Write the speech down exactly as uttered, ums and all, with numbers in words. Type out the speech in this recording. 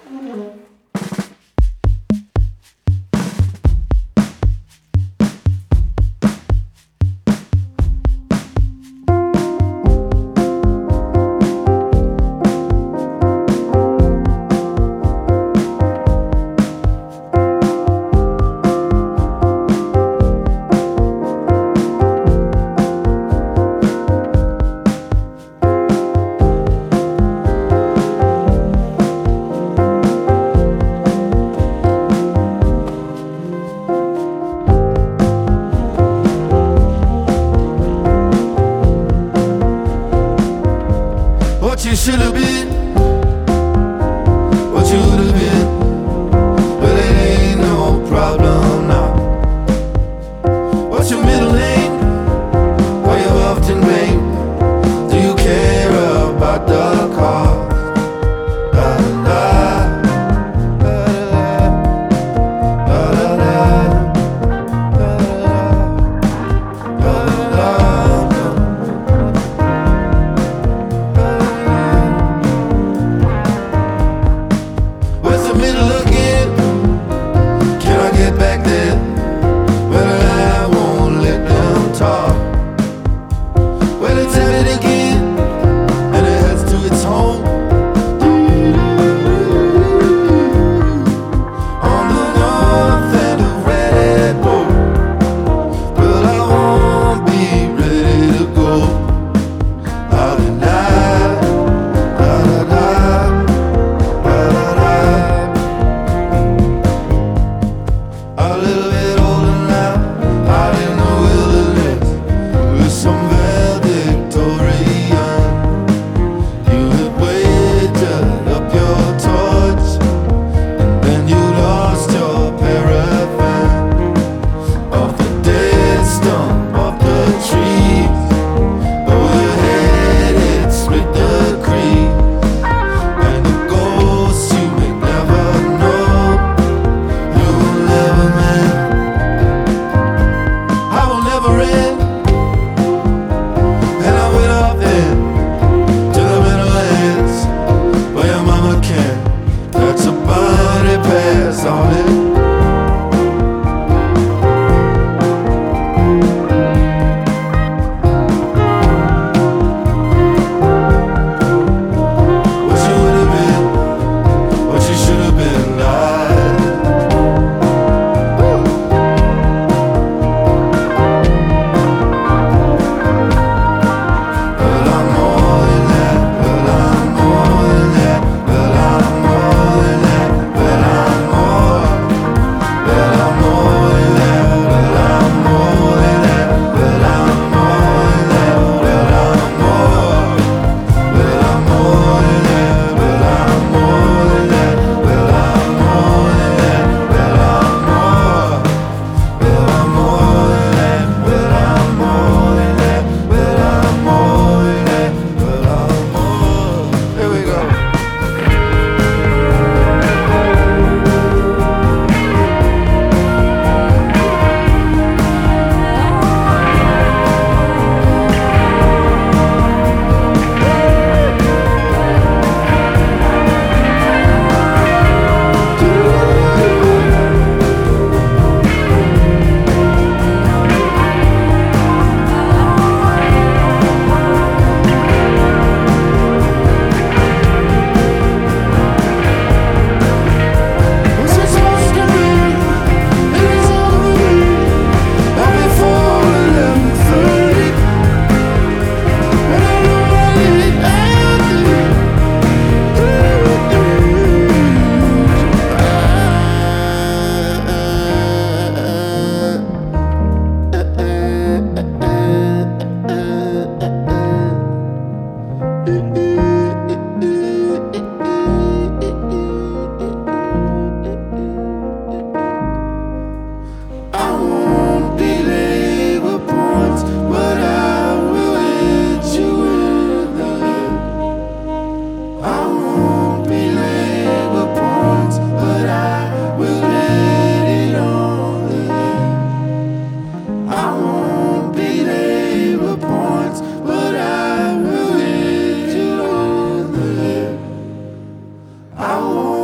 What you should have been, what you would have been, but it ain't no problem now. What's your middle name? Are you often vain? Do you care about the cause? Da, da, da, da, da, da, da, da, da. Middle again. Can I get back there? Well, I won't let them talk. Well, it's headed again, and it heads to its home. On the north end of Red Bull. Well, I won't be ready to go. I'll deny, da da da. A little bit older now, out in the wilderness with some valedictorian. You had waited up your torch, and then you lost your paraffin off the dead stump of the trees. Oh, your head it split the creek, and the ghosts you may never know. You'll never man, I will never end, and I went off in to the Meadowlands where your mama can. That's a buddy pass on it. What you would have been, what you should have been, I But I'm more than that, but I'm more than that, but I'm more than that, but I'm more, but I'm more than that, but I'm more than that, but I'm more than that, but I'm more, but I'm more than that, but I'm more than that, but I'm more than that, but I'm more, but I'm more than that, but I'm more than that, but I'm more than that, but I'm more. Here we go. What's it supposed to be? It is over me. Not before eleven thirty. And I know I need I won't belabor points, but I will hit you in the head. I won't belabor points, but I will hit it on the head. I won't belabor points, but I will hit you on the head. I won't